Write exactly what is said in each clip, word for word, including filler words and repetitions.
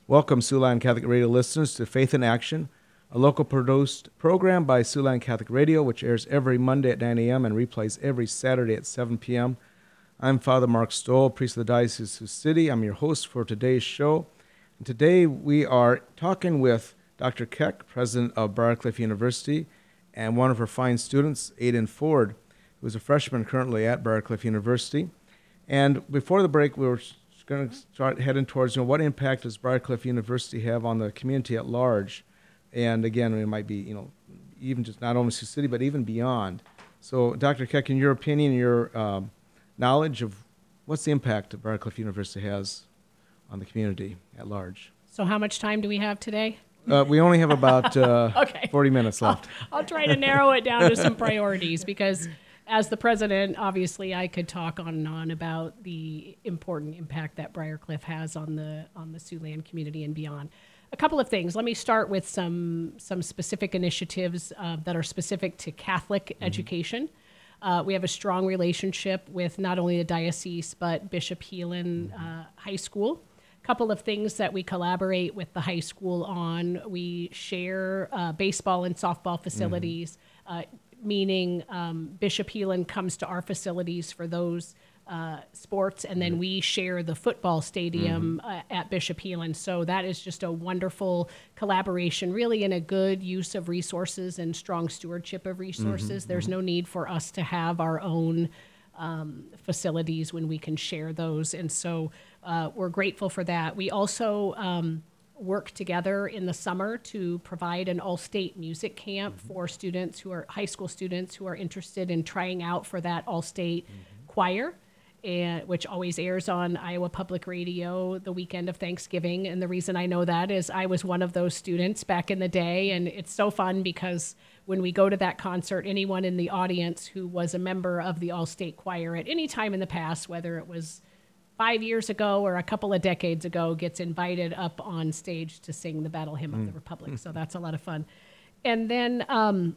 Welcome, Siouxland Catholic Radio listeners, to Faith in Action, a local produced program by Siouxland Catholic Radio, which airs every Monday at nine a.m. and replays every Saturday at seven p.m. I'm Father Mark Stoll, priest of the Diocese of Sioux City. I'm your host for today's show. And today we are talking with Doctor Keck, president of Briarcliff University, and one of her fine students, Aiden Ford, who is a freshman currently at Briarcliff University. And before the break, we were going to start heading towards, you know, what impact does Briarcliff University have on the community at large? And again, it might be, you know, even just not only Sioux City, but even beyond. So, Doctor Keck, in your opinion, your um, knowledge of what's the impact that Briarcliff University has on the community at large? So how much time do we have today? Uh, we only have about uh, okay. forty minutes left. I'll, I'll try to narrow it down to some priorities because as the president, obviously I could talk on and on about the important impact that Briarcliff has on the on the Siouxland community and beyond. A couple of things. Let me start with some some specific initiatives uh, that are specific to Catholic mm-hmm. education. Uh, we have a strong relationship with not only the diocese, but Bishop Heelan uh, High School. A couple of things that we collaborate with the high school on. We share uh, baseball and softball facilities, mm-hmm. uh, meaning um, Bishop Heelan comes to our facilities for those uh, sports, and then we share the football stadium mm-hmm. uh, at Bishop Heelan. So that is just a wonderful collaboration, really in a good use of resources and strong stewardship of resources. Mm-hmm. There's no need for us to have our own um, facilities when we can share those. And so uh, we're grateful for that. We also um, work together in the summer to provide an all-state music camp mm-hmm. for students who are high school students who are interested in trying out for that all-state mm-hmm. choir, and which always airs on Iowa Public Radio the weekend of Thanksgiving. And the reason I know that is I was one of those students back in the day, and it's so fun because when we go to that concert, anyone in the audience who was a member of the all-state choir at any time in the past, whether it was five years ago or a couple of decades ago, gets invited up on stage to sing the Battle Hymn mm. of the Republic. So that's a lot of fun. And then um,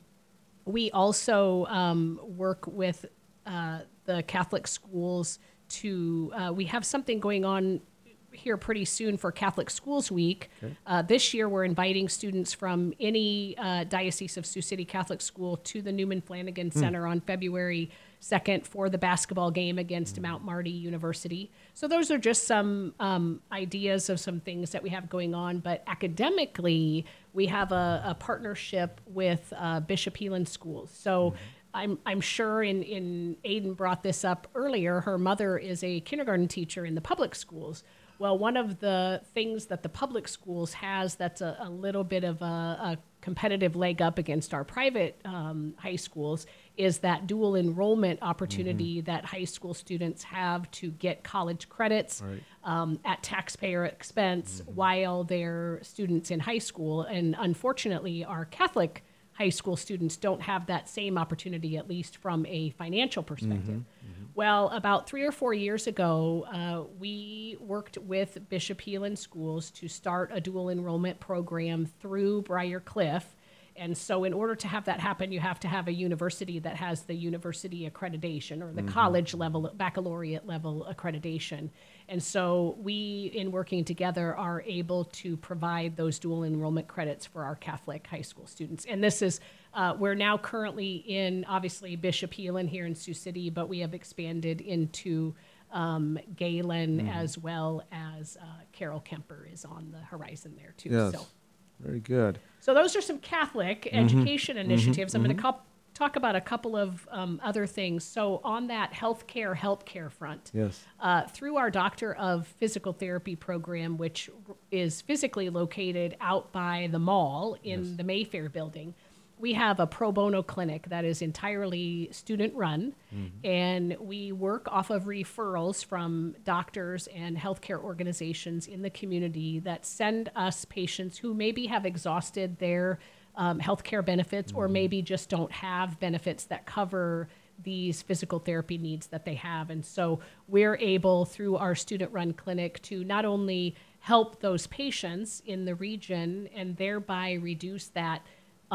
we also um, work with uh, the Catholic schools to, uh, we have something going on here pretty soon for Catholic Schools Week. Okay. Uh, this year we're inviting students from any uh, Diocese of Sioux City Catholic school to the Newman Flanagan mm. Center on February second for the basketball game against mm. Mount Marty University. So those are just some um, ideas of some things that we have going on. But academically, we have a, a partnership with uh, Bishop Heelan Schools. So mm-hmm. I'm I'm sure in, in Aiden brought this up earlier, her mother is a kindergarten teacher in the public schools. Well, one of the things that the public schools has that's a, a little bit of a, a competitive leg up against our private um, high schools is that dual enrollment opportunity mm-hmm. that high school students have to get college credits right. um, at taxpayer expense mm-hmm. while they're students in high school. And unfortunately, our Catholic high school students don't have that same opportunity, at least from a financial perspective. Mm-hmm. Mm-hmm. Well, about three or four years ago, uh, we worked with Bishop Heelan Schools to start a dual enrollment program through Briarcliff. And so in order to have that happen, you have to have a university that has the university accreditation or the mm-hmm. college level, baccalaureate level accreditation. And so we, in working together, are able to provide those dual enrollment credits for our Catholic high school students. And this is, uh, we're now currently in, obviously, Bishop Heelan here in Sioux City, but we have expanded into um, Galen mm-hmm. as well as uh, Carol Kemper is on the horizon there, too. Yes. So. Very good. So those are some Catholic mm-hmm. education initiatives. Mm-hmm. I'm going to co- talk about a couple of um, other things. So on that healthcare, healthcare front, yes. uh, through our Doctor of Physical Therapy program, which is physically located out by the mall in yes. the Mayfair building, we have a pro bono clinic that is entirely student-run, mm-hmm. and we work off of referrals from doctors and healthcare organizations in the community that send us patients who maybe have exhausted their um, healthcare benefits mm-hmm. or maybe just don't have benefits that cover these physical therapy needs that they have. And so we're able, through our student-run clinic, to not only help those patients in the region and thereby reduce that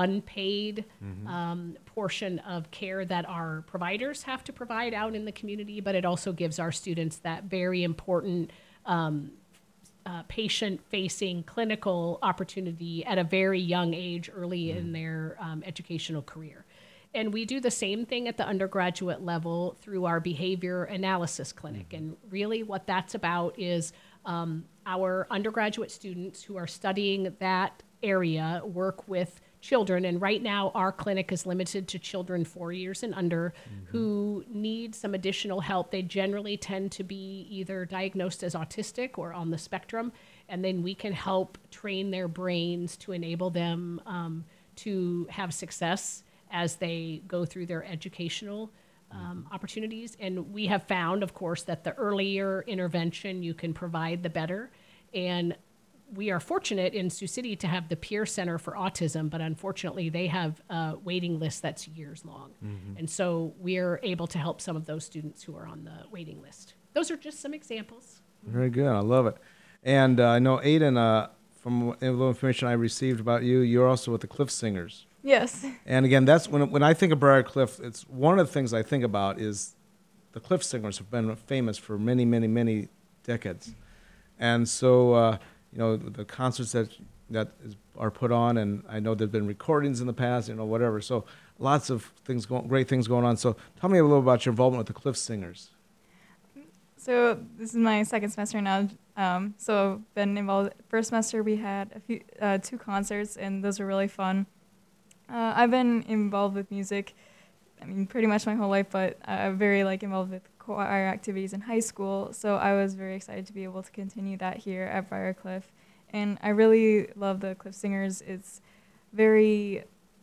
unpaid mm-hmm. um, portion of care that our providers have to provide out in the community, but it also gives our students that very important um, uh, patient-facing clinical opportunity at a very young age, early mm. in their um, educational career. And we do the same thing at the undergraduate level through our behavior analysis clinic. Mm-hmm. And really what that's about is um, our undergraduate students who are studying that area work with children. And right now our clinic is limited to children four years and under mm-hmm. who need some additional help. They generally tend to be either diagnosed as autistic or on the spectrum. And then we can help train their brains to enable them um, to have success as they go through their educational um, opportunities. And we have found, of course, that the earlier intervention you can provide, the better. And we are fortunate in Sioux City to have the Peer Center for Autism, but unfortunately they have a waiting list that's years long. Mm-hmm. And so we're able to help some of those students who are on the waiting list. Those are just some examples. Very good. I love it. And uh, I know, Aiden, uh, from the little information I received about you, you're also with the Cliff Singers. Yes. And again, that's when when I think of Briar Cliff, it's one of the things I think about is the Cliff Singers have been famous for many, many, many decades. And so, uh, you know, the concerts that that is, are put on, and I know there've been recordings in the past, you know, whatever. So lots of things, going, great things going on. So tell me a little about your involvement with the Cliff Singers. So this is my second semester now. Um, so I've been involved. First semester we had a few, uh, two concerts, and those were really fun. Uh, I've been involved with music, I mean, pretty much my whole life, but I'm very like involved with choir activities in high school. So I was very excited to be able to continue that here at Briar Cliff. And I really love the Cliff Singers. It's very,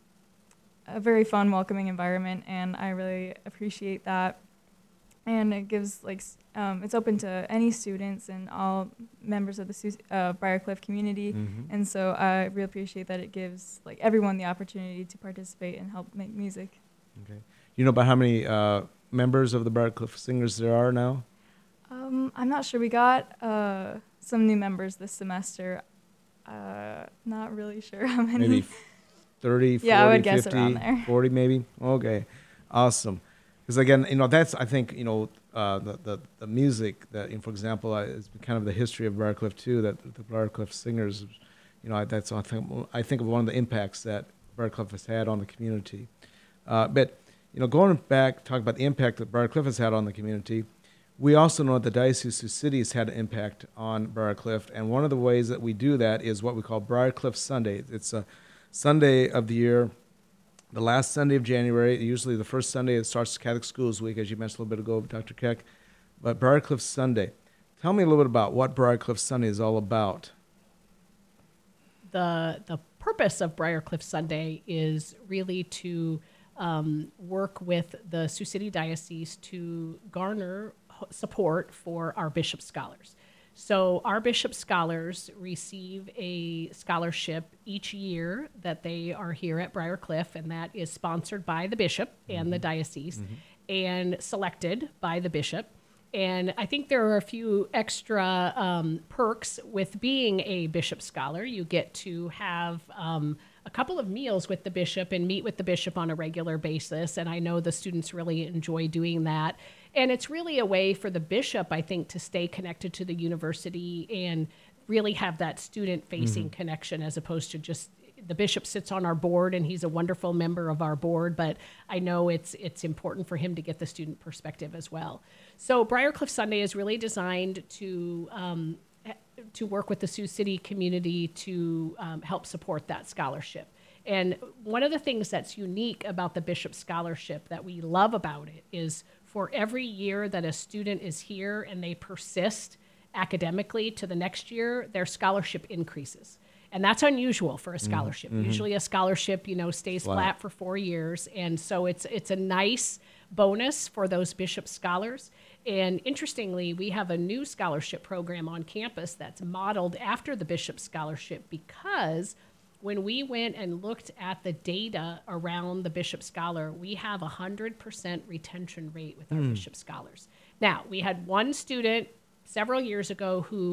a very fun, welcoming environment, and I really appreciate that. And it gives like, um, it's open to any students and all members of the uh, Briar Cliff community. Mm-hmm. And so I really appreciate that it gives like everyone the opportunity to participate and help make music. Okay. You know about how many uh, members of the Briar Cliff Singers there are now? Um, I'm not sure. We got uh, some new members this semester. Uh, not really sure how many. Maybe thirty, forty, yeah, I would guess fifty, around there. forty maybe? Okay. Awesome. Because again, you know, that's, I think, you know, uh, the, the the music that, you know, for example, uh, is kind of the history of Briar Cliff too. That the Briar Cliff Singers, you know, that's I think I think of one of the impacts that Briar Cliff has had on the community. Uh, but you know, going back, talk about the impact that Briar Cliff has had on the community. We also know that the Diocese of Sioux City has had an impact on Briar Cliff, and one of the ways that we do that is what we call Briar Cliff Sunday. It's a Sunday of the year. The last Sunday of January, usually the first Sunday, it starts Catholic Schools Week, as you mentioned a little bit ago, Doctor Keck. But Briar Cliff Sunday. Tell me a little bit about what Briar Cliff Sunday is all about. The the purpose of Briar Cliff Sunday is really to um, work with the Sioux City Diocese to garner support for our Bishop Scholars. So our Bishop Scholars receive a scholarship each year that they are here at Briar Cliff, and that is sponsored by the bishop and mm-hmm. the diocese mm-hmm. and selected by the bishop. And I think there are a few extra um, perks with being a Bishop Scholar. You get to have um, a couple of meals with the bishop and meet with the bishop on a regular basis, and I know the students really enjoy doing that. And it's really a way for the bishop, I think, to stay connected to the university and really have that student-facing mm-hmm. connection, as opposed to just the bishop sits on our board and he's a wonderful member of our board, but I know it's it's important for him to get the student perspective as well. So Briar Cliff Sunday is really designed to um, to work with the Sioux City community to um, help support that scholarship. And one of the things that's unique about the Bishop Scholarship that we love about it is for every year that a student is here and they persist academically to the next year, their scholarship increases. And that's unusual for a scholarship. Mm-hmm. Usually a scholarship, you know, stays flat. flat for four years. And so it's it's a nice bonus for those Bishop Scholars. And interestingly, we have a new scholarship program on campus that's modeled after the Bishop Scholarship, because when we went and looked at the data around the Bishop Scholar, we have a one hundred percent retention rate with our mm. Bishop Scholars. Now, we had one student several years ago who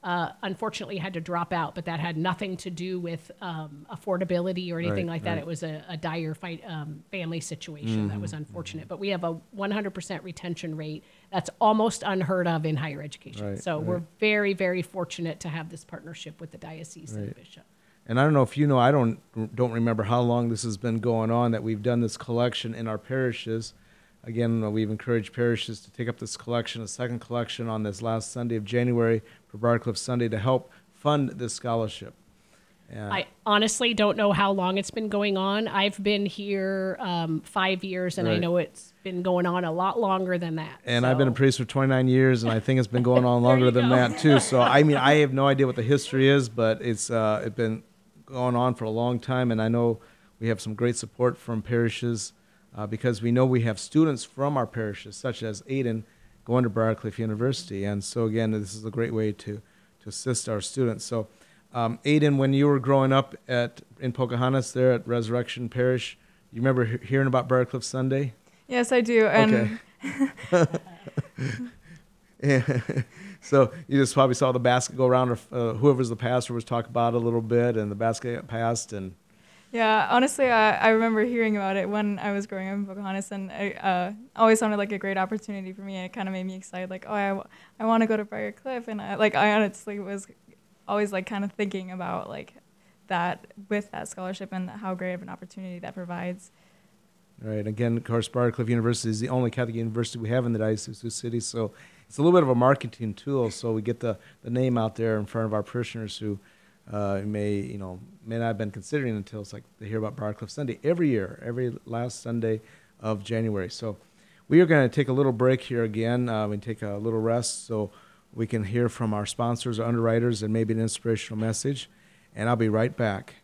uh, unfortunately had to drop out, but that had nothing to do with um, affordability or anything Right, like that. right. It was a, a dire fight, um, family situation that was unfortunate. But we have a one hundred percent retention rate that's almost unheard of in higher education. Right, so right. we're very, very fortunate to have this partnership with the diocese and Right. bishop. And I don't know if you know, I don't don't remember how long this has been going on that we've done this collection in our parishes. Again, uh, we've encouraged parishes to take up this collection, a second collection on this last Sunday of January for Briarcliff Sunday to help fund this scholarship. And I honestly don't know how long it's been going on. I've been here um, five years, and I Right. know it's been going on a lot longer than that. And I've been a So- priest for twenty-nine years, and I think it's been going on There longer you than go. that too. So I mean, I have no idea what the history is, but it's uh, it's been going on for a long time, and I know we have some great support from parishes uh, because we know we have students from our parishes, such as Aiden, going to Briarcliff University, and so again, this is a great way to to assist our students. So, um, Aiden, when you were growing up at in Pocahontas, there at Resurrection Parish, you remember he- hearing about Briarcliff Sunday? Yes, I do. And Okay. Yeah. So you just probably saw the basket go around, or uh, whoever's the pastor was talking about it a little bit, and the basket got passed, and yeah, honestly, I, I remember hearing about it when I was growing up in Pocahontas, and it uh, always sounded like a great opportunity for me. And it kind of made me excited, like, oh, I, w- I want to go to Briarcliff, and I, like I honestly was always like kind of thinking about like that with that scholarship and how great of an opportunity that provides. right. Again, of course, Briarcliff University is the only Catholic university we have in the Diocese of Sioux City, so it's a little bit of a marketing tool. So we get the, the name out there in front of our parishioners who uh, may you know may not have been considering until it's like they hear about Briarcliff Sunday every year, every last Sunday of January. So we are going to take a little break here again uh, and take a little rest so we can hear from our sponsors or underwriters and maybe an inspirational message. And I'll be right back.